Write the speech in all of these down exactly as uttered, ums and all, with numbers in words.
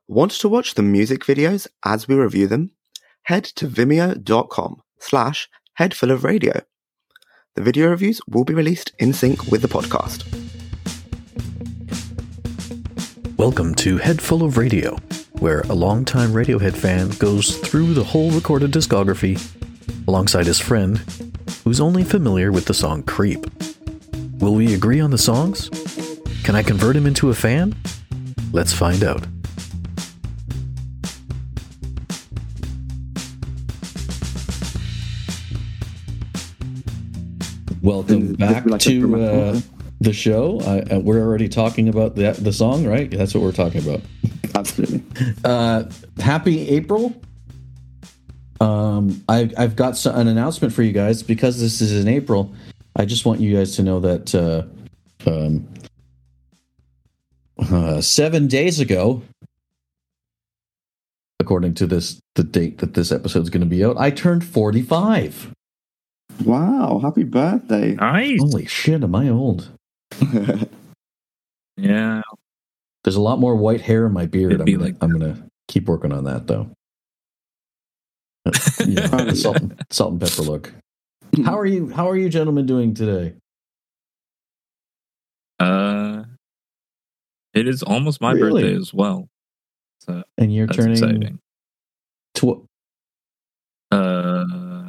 Want to watch the music videos as we review them? Head to vimeo.com slash headfulofradio. The video reviews will be released in sync with the podcast. Welcome to Head Full of Radio, where a longtime Radiohead fan goes through the whole recorded discography alongside his friend, who's only familiar with the song Creep. Will we agree on the songs? Can I convert him into a fan? Let's find out. Welcome back like to uh, the show. Uh, we're already talking about the, the song, right? That's what we're talking about. Absolutely. Uh, happy April. Um, I, I've got an announcement for you guys. Because this is in April, I just want you guys to know that uh, um, uh, seven days ago, according to this the date that this episode is going to be out, I turned forty-five. Wow, happy birthday. Nice. Holy shit, am I old? Yeah. There's a lot more white hair in my beard. It'd I'm be gonna, like I'm gonna keep working on that, though. Yeah, the salt, and, salt and pepper look. How are you? How are you, gentlemen, doing today? Uh, it is almost my Really? birthday as well. So And you're that's turning exciting. Tw- Uh,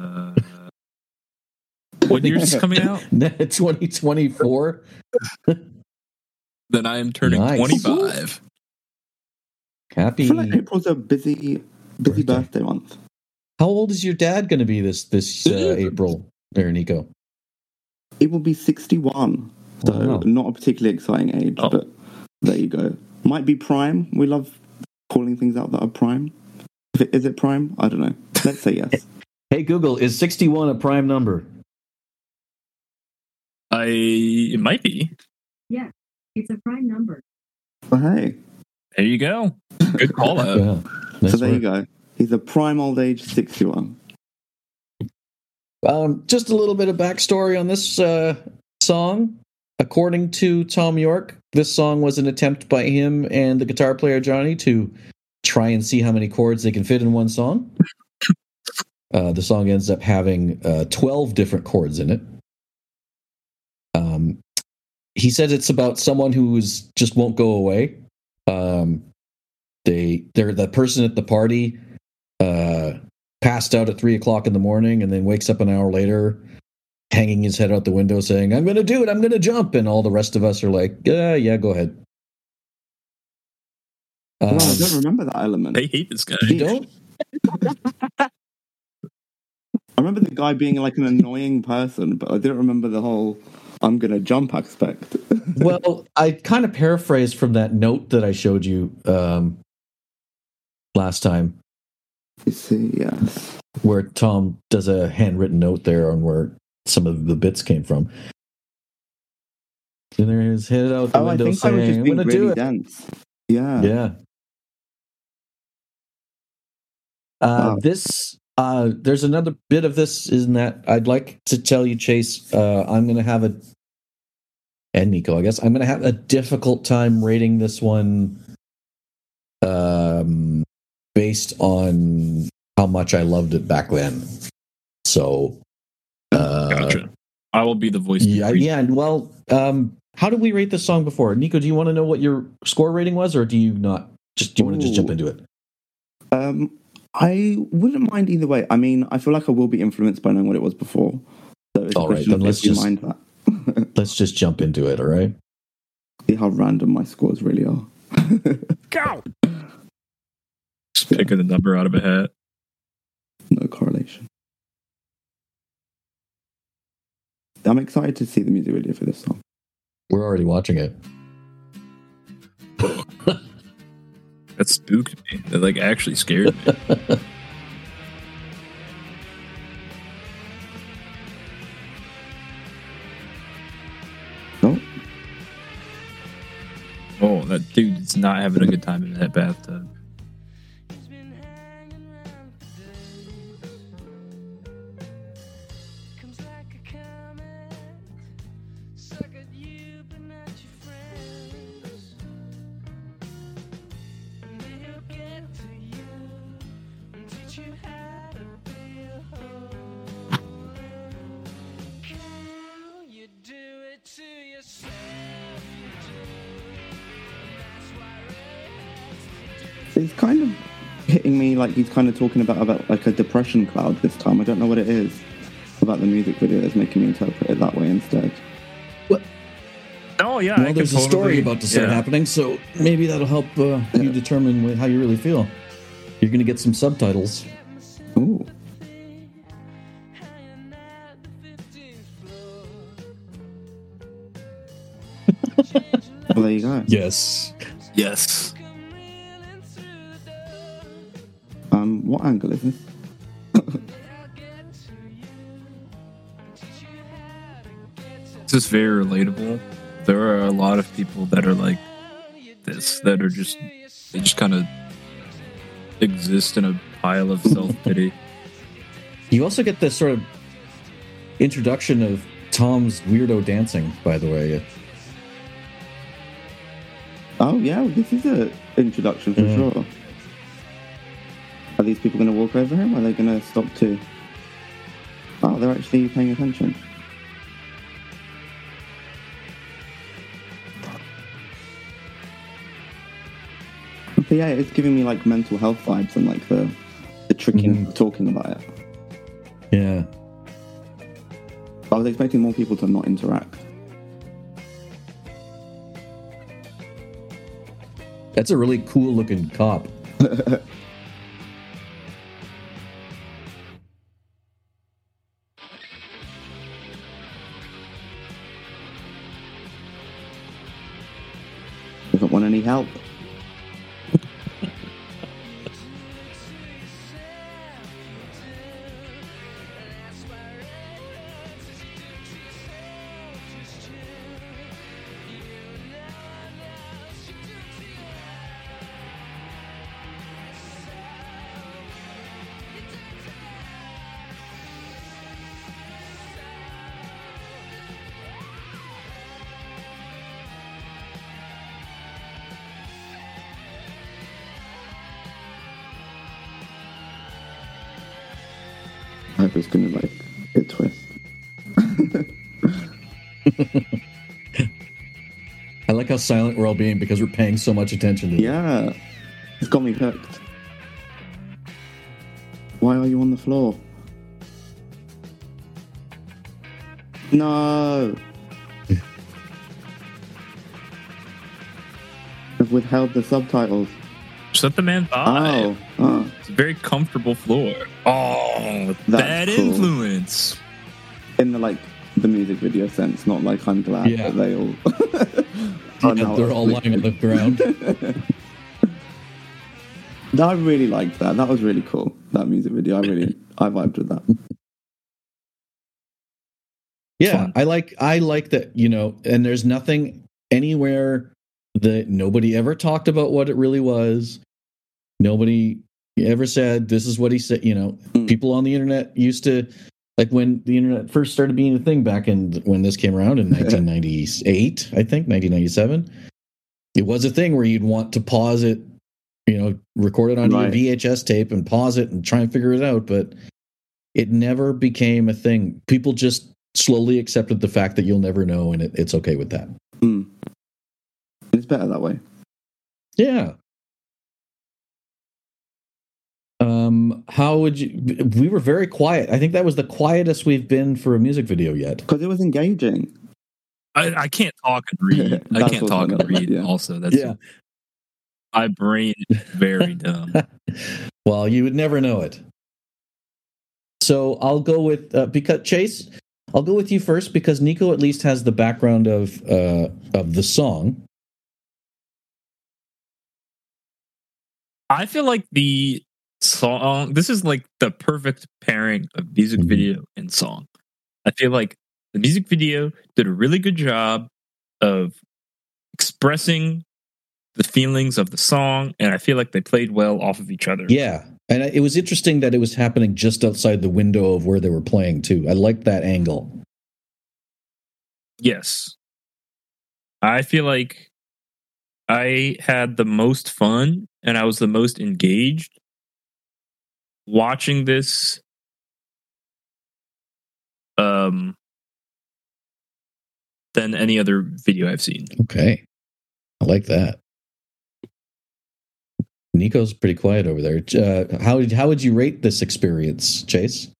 what year is this coming out? twenty twenty-four. Then I am turning Nice. twenty-five. I Happy. feel like April's a busy, busy Birthday. birthday month. How old is your dad going to be this this uh, April? There, Nico. It will be sixty-one, so Wow. not a particularly exciting age, Oh. but there you go. Might be prime. We love calling things out that are prime. If it, is it prime? I don't know. Let's say yes. Hey Google, is sixty-one a prime number? I it might be. Yeah, it's a prime number. But hey, There you go. Good call out. Yeah. so Nice there you work. go. He's a prime old age sixty-one. Um, just a little bit of backstory on this uh, song. According to Tom York, this song was an attempt by him and the guitar player Johnny to try and see how many chords they can fit in one song. Uh, the song ends up having uh, twelve different chords in it. Um, he says it's about someone who is, just won't go away. Um, they they're the person at the party uh, passed out at three o'clock in the morning and then wakes up an hour later, hanging his head out the window, saying, "I'm going to do it. I'm going to jump," and all the rest of us are like, "Yeah, yeah, go ahead." Um, Wow, I don't remember that element. They hate this guy. you don't? I remember the guy being like an annoying person, but I didn't remember the whole "I'm gonna jump" aspect. Well, I kind of paraphrased from that note that I showed you um, last time, You see, yes. where Tom does a handwritten note there on where some of the bits came from. And there is head out the Oh, I window think I was saying, just "I'm being going to do really it." dense. Yeah. Yeah. Uh, Wow. This uh, there's another bit of this in that I'd like to tell you, Chase. Uh, I'm going to have a and Nico, I guess I'm going to have a difficult time rating this one, um, based on how much I loved it back then. So, uh, Gotcha. I will be the voice. yeah, of reason. yeah. And well, um, how did we rate this song before? Nico, do you want to know what your score rating was, or do you not? Just do you want to just jump Ooh. into it? Um, I wouldn't mind either way. I mean, I feel like I will be influenced by knowing what it was before. So it's a All right, question then of let's if you just- mind that. Let's just jump into it. All right. See how random my scores really are. Go. Just picking a number out of a hat. No correlation. I'm excited to see the music video for this song. We're already watching it. That spooked me. That like actually scared me. Oh, Oh, that dude's not having a good time in that bathtub. Suck at you, but not your friends. It's kind of hitting me like he's kind of talking about, about like a depression cloud this time. I don't know what it is about the music video that's making me interpret it that way instead. Oh yeah. Well, I there's can a story totally- about to start yeah. happening, so maybe that'll help uh, you determine wh- how you really feel. You're going to get some subtitles. Ooh. Well, there you go. Yes. Yes. Um, what angle is this? This is very relatable. There are a lot of people that are like this, that are just, they just kind of exist in a pile of self-pity. You also get this sort of introduction of Tom's weirdo dancing, by the way. Oh yeah, this is a introduction for Yeah. sure. Are these people going to walk over him? Or are they going to stop too? Oh, they're actually paying attention. But yeah, it's giving me like mental health vibes and like the the tricking Mhm. talking about it. Yeah. I was expecting more people to not interact. That's a really cool looking cop. Doesn't want any help. I hope it's going to like hit twist. I like how silent we're all being because we're paying so much attention to it. Yeah, it's got me hooked. Why are you on the floor? No. I've withheld the subtitles. Just let the man by. Oh, oh. It's a very comfortable floor. Oh, That's bad cool. influence. In the like the music video sense, not like I'm glad Yeah. that they all. Yeah, are now they're all lying on the ground. No, I really liked that. That was really cool. That music video, I really, I vibed with that. Yeah, Fun. I like I like that, you know, and there's nothing anywhere that nobody ever talked about what it really was. Nobody ever said this is what he said, you know. Mm. People on the internet used to, like when the internet first started being a thing back in when this came around in nineteen ninety-eight, I think, nineteen ninety-seven. It was a thing where you'd want to pause it, you know, record it on your Right. V H S tape and pause it and try and figure it out, but it never became a thing. People just slowly accepted the fact that you'll never know, and it, it's okay with that. Mm. It's better that way. Yeah. Um, how would you? We were very quiet. I think that was the quietest we've been for a music video yet. Because it was engaging. I, I can't talk and read. I That's can't what's talk and another- read. yeah. Also, that's Yeah. my brain is very dumb. Well, you would never know it. So I'll go with uh, because Chase. I'll go with you first because Nico at least has the background of uh, of the song. I feel like the song. This is like the perfect pairing of music Mhm. video and song. I feel like the music video did a really good job of expressing the feelings of the song, and I feel like they played well off of each other. Yeah, and it was interesting that it was happening just outside the window of where they were playing too. I liked that angle. Yes. I feel like I had the most fun and I was the most engaged watching this um than any other video I've seen. Okay, I like that. Nico's pretty quiet over there. Uh, how how would you rate this experience, Chase?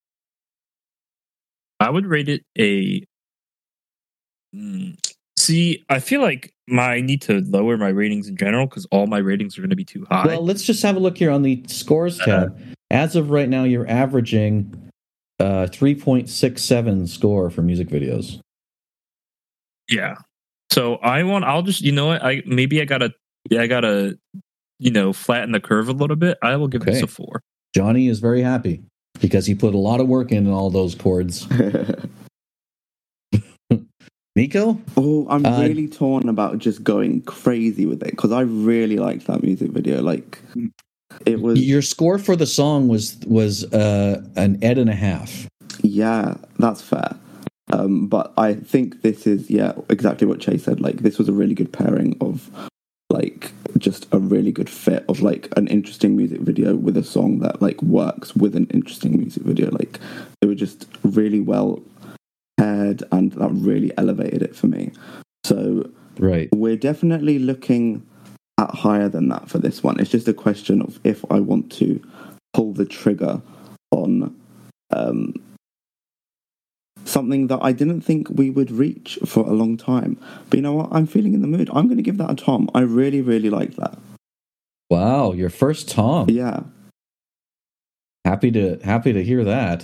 I would rate it a. Mm, see, I feel like my I need to lower my ratings in general because all my ratings are going to be too high. Well, let's just have a look here on the scores tab. Uh, As of right now, you're averaging uh, three point six seven score for music videos. Yeah. So I want. I'll just. You know what? I maybe I gotta. I gotta. You know, flatten the curve a little bit. I will give okay. this a four. Johnny is very happy because he put a lot of work in all those chords. Nico? Oh, I'm uh, really torn about just going crazy with it because I really liked that music video. Like, it was. Your score for the song was was uh, an Ed and a half. Yeah, that's fair. Um, but I think this is yeah exactly what Chase said. Like, this was a really good pairing of like just a really good fit of like an interesting music video with a song that like works with an interesting music video. Like, they were just really well paired, and that really elevated it for me. So right, we're definitely looking at higher than that for this one. It's just a question of if I want to pull the trigger on um, something that I didn't think we would reach for a long time. But you know what? I'm feeling in the mood. I'm going to give that a Tom. I really, really like that. Wow, your first Tom. Yeah. Happy to happy to hear that.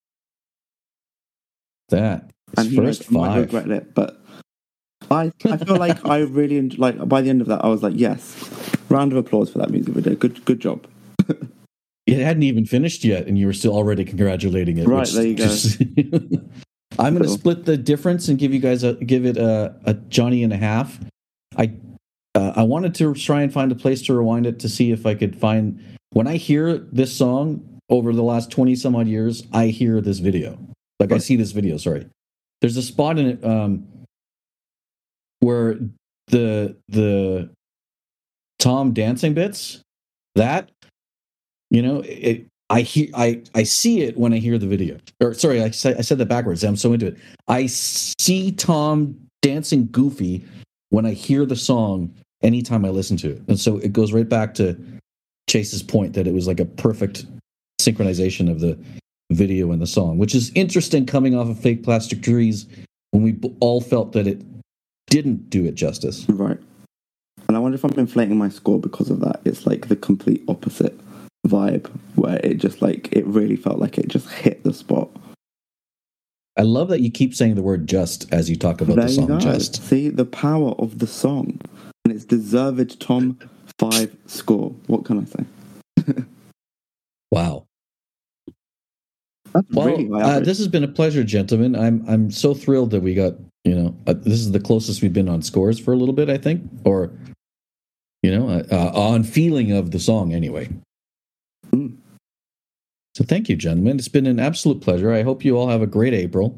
That and he first might, five. might regret it, but I I feel like I really enjoyed, like by the end of that I was like, yes, round of applause for that music video. Good good job. It hadn't even finished yet, and you were still already congratulating it. Right, there you go. Just, I'm going to split the difference and give you guys a give it a, a Johnny and a half. I uh, I wanted to try and find a place to rewind it to see if I could find when I hear this song over the last twenty some odd years. I hear this video, like right. I see this video. Sorry, there's a spot in it um, where the the Tom dancing bits that. You know, it, I hear, I, I see it when I hear the video. Or sorry, I said I said that backwards. I'm so into it. I see Tom dancing goofy when I hear the song. Anytime I listen to it, and so it goes right back to Chase's point that it was like a perfect synchronization of the video and the song, which is interesting. Coming off of Fake Plastic Trees, when we all felt that it didn't do it justice. Right. And I wonder if I'm inflating my score because of that. It's like the complete opposite vibe where it just like it really felt like it just hit the spot. I love that you keep saying the word just as you talk about there the song you go. Just. See the power of the song, and it's deserved Tom five score. What can I say? Wow. That's well, really uh, this has been a pleasure, gentlemen. I'm I'm so thrilled that we got, you know, uh, this is the closest we've been on scores for a little bit, I think, or you know, uh, uh, on feeling of the song anyway. Mm. So thank you, gentlemen. It's been an absolute pleasure. I hope you all have a great April.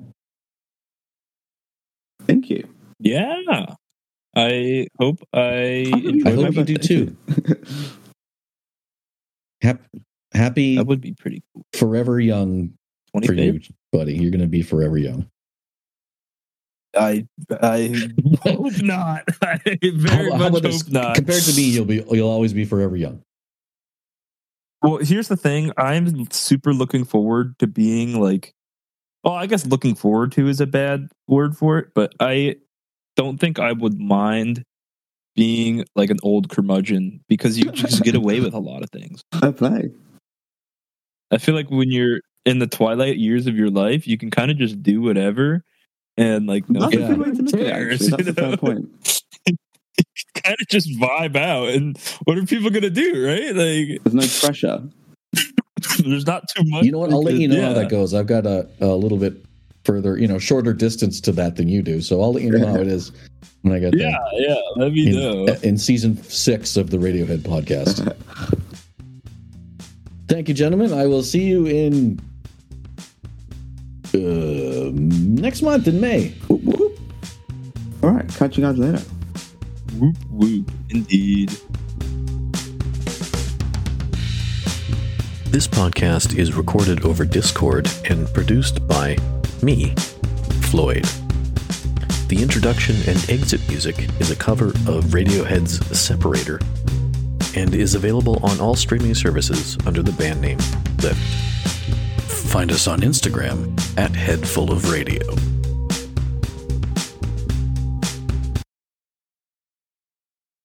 Thank you. Yeah. I hope I enjoy I hope you do too. Happy, happy that would be pretty cool. Forever young for you, buddy. You're going to be forever young. I I hope not. I very how, much how hope this? not. Compared to me, you'll be you'll always be forever young. Well, here's the thing. I'm super looking forward to being like, well, I guess looking forward to is a bad word for it, but I don't think I would mind being like an old curmudgeon because you just get away with a lot of things. I play. I feel like when you're in the twilight years of your life, you can kind of just do whatever and like no That's one a good way to look at it, cares. actually. That's a fair point. Kind of just vibe out, and what are people gonna do, right? Like, there's no pressure. There's not too much. You know what? I'll let you know yeah. how that goes. I've got a, a little bit further, you know, shorter distance to that than you do, so I'll let you know how it is when I get yeah, there. Yeah, let me in, know in season six of the Radiohead podcast. Thank you, gentlemen. I will see you in uh, next month in May. Whoop, whoop. All right, catch you guys later. Whoop whoop, indeed. This podcast is recorded over Discord and produced by me, Floyd. The introduction and exit music is a cover of Radiohead's Separator. and is available on all streaming services under the band name Lift. Find us on Instagram at Head Full of Radio.